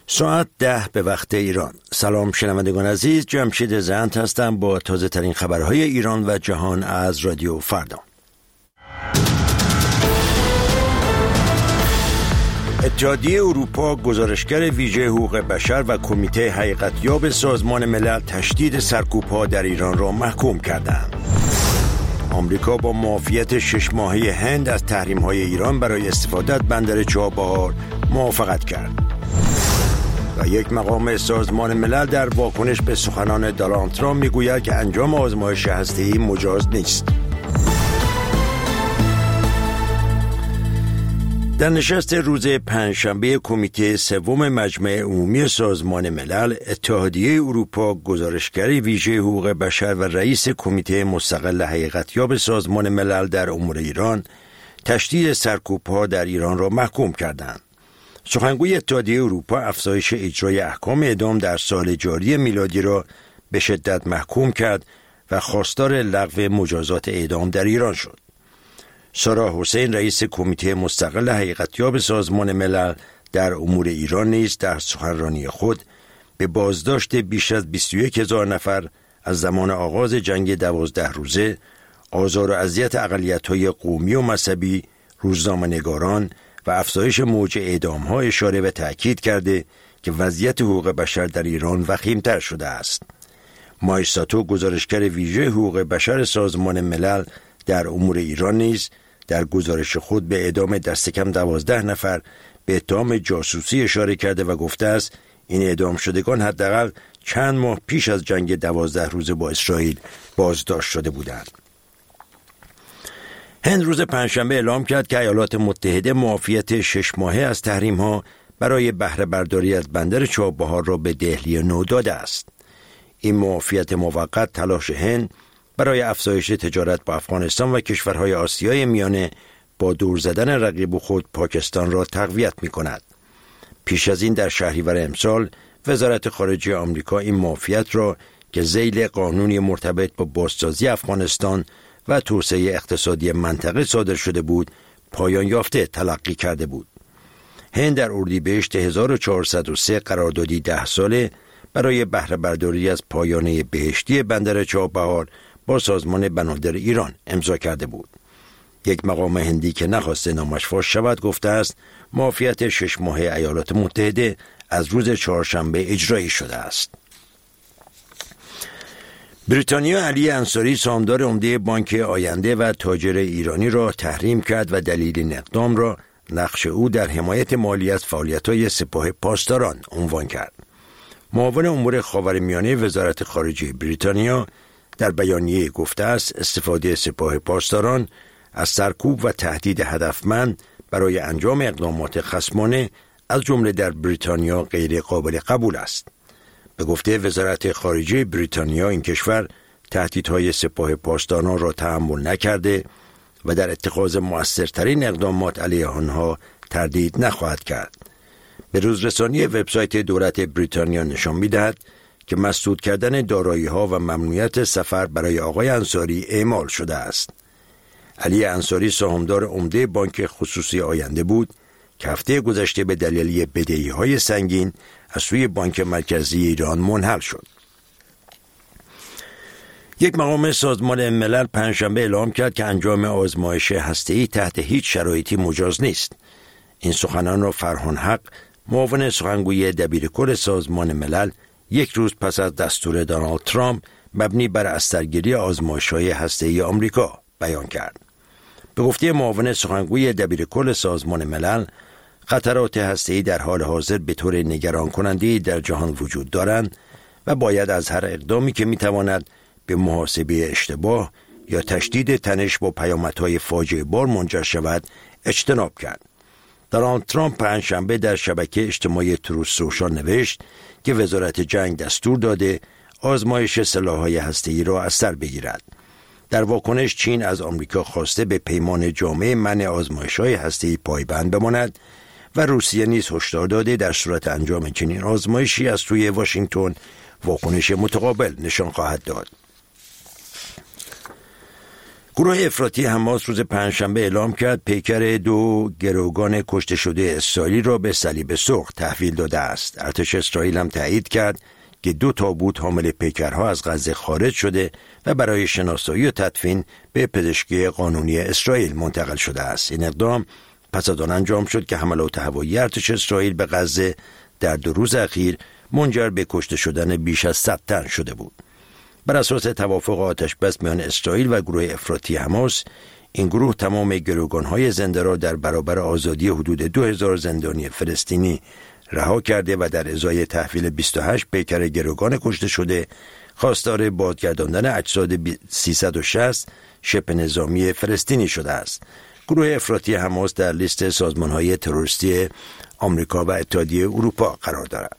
ساعت 10 به وقت ایران. سلام شنوندگان عزیز، جمشید زند هستم با تازه ترین خبرهای ایران و جهان از رادیو فردا. اتحادیه اروپا، گزارشگر ویژه حقوق بشر و کمیته حقیقتیاب سازمان ملل تشدید سرکوب‌ها در ایران را محکوم کردند. آمریکا با معافیت 6 ماهه هند از تحریم‌های ایران برای استفاده از بندر چابهار موافقت کرد. و یک مقام سازمان ملل در واکنش به سخنان دونالد ترامپ میگوید که انجام آزمایش هسته‌ای مجاز نیست. در نشست روز پنجشنبه کمیته سوم مجمع عمومی سازمان ملل، اتحادیه اروپا، گزارشگر ویژه حقوق بشر و رئیس کمیته مستقل حقیقتیاب سازمان ملل در امور ایران تشدید سرکوب‌ها در ایران را محکوم کردند. سخنگوی اتحادیه اروپا افزایش اجرای احکام اعدام در سال جاری میلادی را به شدت محکوم کرد و خواستار لغو مجازات اعدام در ایران شد. سارا حسین، رئیس کمیته مستقل حقیقتیاب سازمان ملل در امور ایران، نیز در سخنرانی خود به بازداشت بیش از 21,000 نفر از زمان آغاز جنگ 12 روزه، آزار و اذیت اقلیت‌های قومی و مذهبی، روزنامه‌نگاران و افزایش موج اعدام‌ها اشاره و تأکید کرده که وضعیت حقوق بشر در ایران وخیم‌تر شده است. مایساتو، گزارشگر ویژه حقوق بشر سازمان ملل در امور ایران، نیز در گزارش خود به اعدام دست کم 12 نفر به اتهام جاسوسی اشاره کرده و گفته است این اعدام شدگان حداقل چند ماه پیش از جنگ 12 روزه با اسرائیل بازداشت شده بودند. هند روز پنجشنبه اعلام کرد که ایالات متحده معافیت 6 ماهه از تحریم‌ها برای بهره برداری از بندر چابهار را به دهلی نو داده است. این معافیت موقت تلاش هند برای افزایش تجارت با افغانستان و کشورهای آسیای میانه با دور زدن رقیب خود پاکستان را تقویت می‌کند. پیش از این در شهریور امسال وزارت خارجه آمریکا این معافیت را که ذیل قانونی مرتبط با بازسازی افغانستان و توسعه اقتصادی منطقه صادر شده بود پایان یافته تلقی کرده بود. هند در اردیبهشت 1403 قراردادی 10 ساله برای بهره برداری از پایانه بهشتی بندر چابهار با سازمان بنادر ایران امضا کرده بود. یک مقام هندی که نخواسته نامش فاش شود گفته است معافیت 6 ماهه ایالات متحده از روز چهارشنبه اجرایی شده است. بریتانیا علی انصاری، سهامدار عمده بانک آینده و تاجر ایرانی را تحریم کرد و دلیل این اقدام را نقش او در حمایت مالی از فعالیت‌های سپاه پاسداران عنوان کرد. معاون امور خاورمیانه وزارت خارجه بریتانیا در بیانیه گفته است استفاده سپاه پاسداران از سرکوب و تهدید هدفمند برای انجام اقدامات خصمانه از جمله در بریتانیا غیر قابل قبول است. به گفته وزارت خارجه بریتانیا این کشور تهدیدهای سپاه پاسداران را تحمل نکرده و در اتخاذ مؤثرترین اقدامات علیه آنها تردید نخواهد کرد. به روزرسانی وبسایت دولت بریتانیا نشان می‌دهد که مسدود کردن دارایی‌ها و ممنوعیت سفر برای آقای انصاری اعمال شده است. علی انصاری سهامدار عمده بانک خصوصی آینده بود که هفته گذشته به دلیل بدهی‌های سنگین از سوی بانک مرکزی ایران منحل شد. یک مقام سازمان ملل پنجشنبه اعلام کرد که انجام آزمایش هسته‌ای تحت هیچ شرایطی مجاز نیست. این سخنان را فرهان حق، معاون سخنگوی دبیرکل سازمان ملل، یک روز پس از دستور دونالد ترامپ مبنی بر استرگیری آزمایش‌های هسته‌ای آمریکا بیان کرد. به گفته معاون سخنگوی دبیرکل سازمان ملل، خطرات هسته‌ای در حال حاضر به طور نگران کننده در جهان وجود دارند و باید از هر اقدامی که میتواند به محاسبه اشتباه یا تشدید تنش با پیامدهای فاجعه بار منجر شود اجتناب کرد. دونالد ترامپ پنجشنبه در شبکه اجتماعی تروث سوشال نوشت که وزارت جنگ دستور داده آزمایش سلاح‌های هسته‌ای را از سر بگیرد. در واکنش چین از آمریکا خواسته به پیمان جامع منع آزمایش‌های هسته‌ای پایبند بماند و روسیه نیز هشدار داده در صورت انجام چنین آزمایشی از سوی واشنگتن واکنش متقابل نشان خواهد داد. گروه افراطی حماس روز پنجشنبه اعلام کرد پیکر 2 گروگان کشته شده اسرائیلی را به صلیب سرخ تحویل داده است. ارتش اسرائیل هم تایید کرد که 2 تابوت حامل پیکرها از غزه خارج شده و برای شناسایی و تدفین به پزشکی قانونی اسرائیل منتقل شده است. این اقدام پس از آن انجام شد که حملات هوایی ارتش اسرائیل به غزه در 2 روز اخیر منجر به کشته شدن بیش از 100 تن شده بود. بر اساس توافق آتش‌بس میان اسرائیل و گروه افراطی حماس، این گروه تمام گروگان‌های زنده را در برابر آزادی حدود 2000 زندانی فلسطینی رها کرده و در ازای تحویل 28 پیکر گروگان کشته شده خواستار بازگرداندن اجساد 360 شبه نظامی فلسطینی شده است. گروه افراطی حماس در لیست سازمان‌های تروریستی آمریکا و اتحادیه اروپا قرار دارد.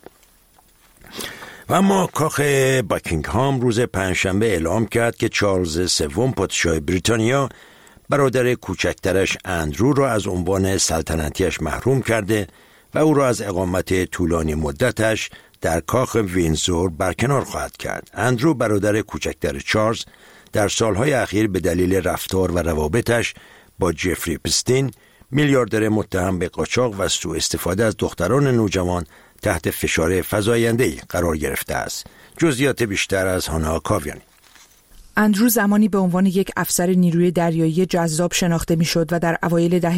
و اما کاخ باکینگهام روز پنجشنبه اعلام کرد که چارلز سوم پادشاه بریتانیا برادر کوچکترش اندرو را از عنوان سلطنتیش محروم کرده و او را از اقامت طولانی مدتش در کاخ وینزور برکنار خواهد کرد. اندرو برادر کوچکتر چارلز در سالهای اخیر به دلیل رفتار و روابطش با جفری اپستین، میلیاردر متهم به قاچاق و سوء استفاده از دختران نوجوان، تحت فشار فزاینده‌ای قرار گرفته است. جزئیات بیشتر از هانا کاویانی. اندرو زمانی به عنوان یک افسر نیروی دریایی جذاب شناخته میشد و در اوایل دهه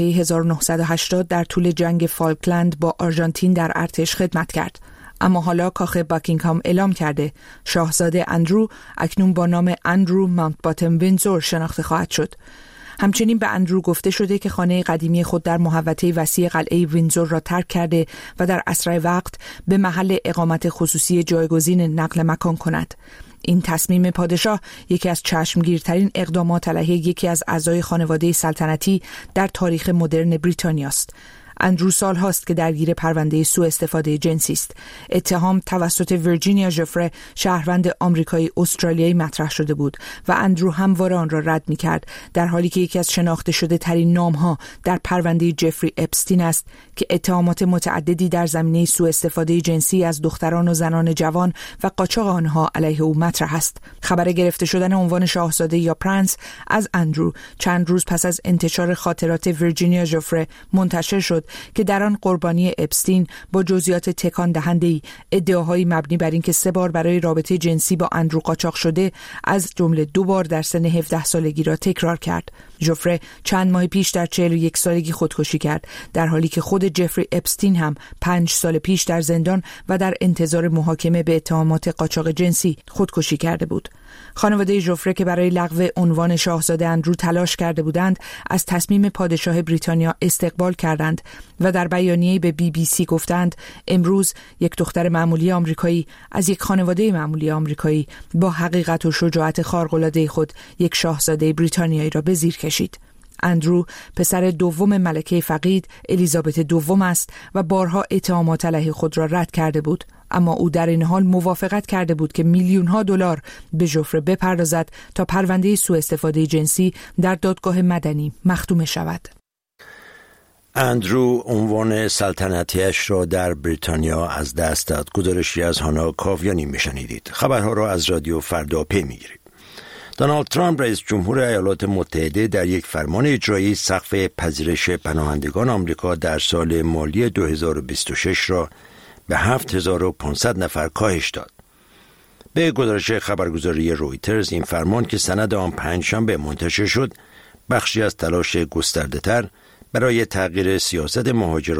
1980 در طول جنگ فالکلند با آرژانتین در ارتش خدمت کرد. اما حالا کاخ باکینگهام اعلام کرده شاهزاده اندرو اکنون با نام اندرو ماونتباتن وینزور شناخته خواهد شد. همچنین به اندرو گفته شده که خانه قدیمی خود در محوطه وسیع قلعه وینزور را ترک کرده و در اسرع وقت به محل اقامت خصوصی جایگزین نقل مکان کند. این تصمیم پادشاه یکی از چشمگیرترین اقدامات علیه یکی از اعضای خانواده سلطنتی در تاریخ مدرن بریتانیا است. اندرو سال هاست که درگیر پرونده سوء استفاده جنسی است. اتهام توسط ویرجینیا ژوفره شهروند آمریکایی استرالیایی مطرح شده بود و اندرو همواره آن را رد می‌کرد، در حالی که یکی از شناخته شده ترین نام‌ها در پرونده جفری اپستین است که اتهامات متعددی در زمینه سوء استفاده جنسی از دختران و زنان جوان و قاچاق آنها علیه او مطرح است. خبر گرفته شدن عنوان شاهزاده یا پرنس از اندرو چند روز پس از انتشار خاطرات ویرجینیا ژوفره منتشر شد که در آن قربانی اپستین با جزئیات تکان دهنده‌ای ادعاهایی مبنی بر اینکه 3 بار برای رابطه جنسی با اندرو قاچاق شده، از جمله 2 بار در سن 17 سالگی را تکرار کرد. ژوفره چند ماه پیش در 41 سالگی خودکشی کرد، در حالی که خود جفری اپستین هم 5 سال پیش در زندان و در انتظار محاکمه به اتهامات قاچاق جنسی خودکشی کرده بود. خانواده ژوفره که برای لغو عنوان شاهزاده اندرو تلاش کرده بودند، از تصمیم پادشاه بریتانیا استقبال کردند و در بیانیه‌ای به BBC گفتند امروز یک دختر معمولی آمریکایی از یک خانواده معمولی آمریکایی با حقیقت و شجاعت خارق‌العاده خود یک شاهزاده بریتانیایی را به زیر کشید. اندرو پسر دوم ملکه فقید الیزابت دوم است و بارها اتهامات علیه خود را رد کرده بود، اما او در این حال موافقت کرده بود که میلیون‌ها دلار به ژوفره بپردازد تا پرونده سوء استفاده جنسی در دادگاه مدنی مختوم شود. اندرو عنوان سلطنتیش را در بریتانیا از دست داد. گزارشی از هانا کاویانی میشنیدید. خبرها را از رادیو فردا پی میگیرید. دونالد ترامپ رئیس جمهور ایالات متحده در یک فرمان اجرایی سقف پذیرش پناهندگان آمریکا در سال مالی 2026 را به 7500 نفر کاهش داد. به گزارش خبرگزاری رویترز، این فرمان که سند آن پنجشنبه منتشر شد، بخشی از تلاش گسترده‌تر برای تغییر سیاست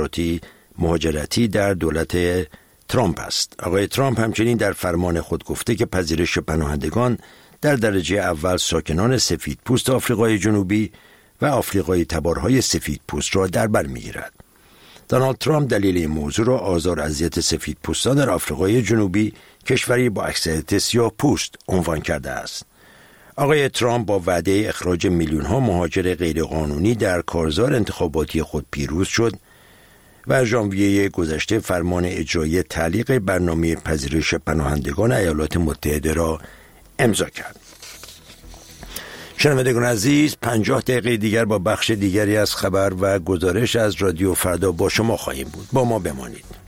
مهاجرتی در دولت ترامپ است. آقای ترامپ همچنین در فرمان خود گفته که پذیرش پناهندگان در درجه اول ساکنان سفیدپوست آفریقای جنوبی و آفریقای تبارهای سفیدپوست را در بر می‌گیرد. دونالد ترامپ دلیل این موضوع را آزار اذیت سفیدپوستان در آفریقای جنوبی، کشوری با اکثریت سیاه‌پوست، عنوان کرده است. آقای ترامپ با وعده اخراج میلیون‌ها مهاجر غیرقانونی در کارزار انتخاباتی خود پیروز شد و ژانویه گذشته فرمان اجرایی تعلیق برنامه پذیرش پناهندگان ایالات متحده را امضا کرد. شنوندگان عزیز، 50 دقیقه دیگر با بخش دیگری از خبر و گزارش از رادیو فردا با شما خواهیم بود. با ما بمانید.